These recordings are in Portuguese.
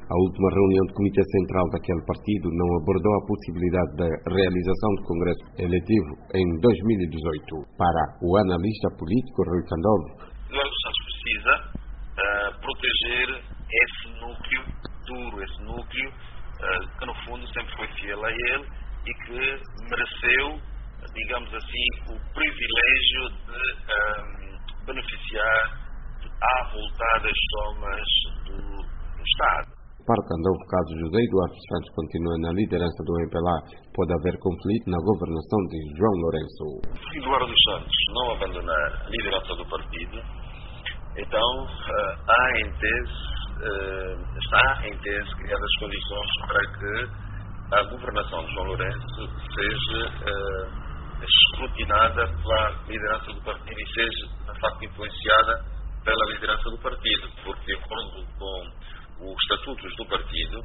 A última reunião do Comitê Central daquele partido não abordou a possibilidade da realização do Congresso Eletivo em 2018. Para o analista político Rui Candoso, Eduardo dos Santos precisa proteger esse núcleo duro, esse núcleo que no fundo sempre foi fiel a ele e que mereceu, digamos assim, o privilégio de beneficiar avultadas somas do Estado. Para Candoso, caso José Eduardo dos Santos continue na liderança do MPLA, pode haver conflito na governação de João Lourenço. Se Eduardo dos Santos não abandonar a liderança do partido, então está em tese criadas as condições para que a governação de João Lourenço seja escrutinada pela liderança do partido e seja, de facto, influenciada pela liderança do partido, porque, de acordo com os estatutos do partido,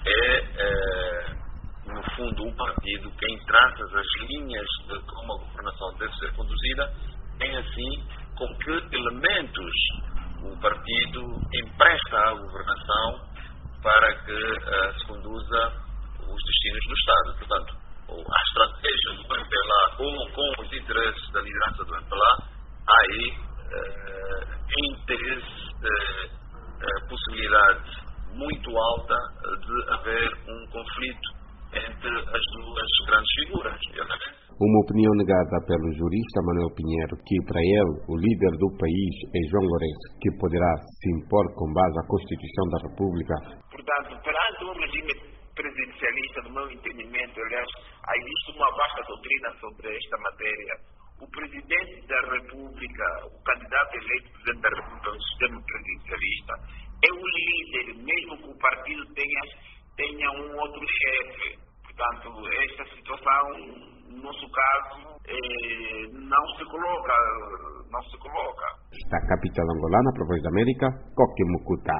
no fundo, o partido quem traça as linhas de como a governação deve ser conduzida, tem assim com que elementos o partido empresta à governação para que se conduza os destinos do Estado. Portanto, a estratégia do MPLA ou com os interesses da liderança do MPLA, há aí, em tese, possibilidade muito alta de haver um conflito entre as duas grandes figuras. Uma opinião negada pelo jurista Manuel Pinheiro, que para ele o líder do país é João Lourenço, que poderá se impor com base à Constituição da República. Portanto, perante um regime presidencialista, no meu entendimento, aliás, existe uma vasta doutrina sobre esta matéria. O presidente da República, o candidato eleito presidente da República no sistema presidencialista, é o líder, mesmo que o partido tenha um outro chefe. Portanto, esta situação, no nosso caso, não se coloca. Da capital angolana, para a Voz da América, Coque Mucuta.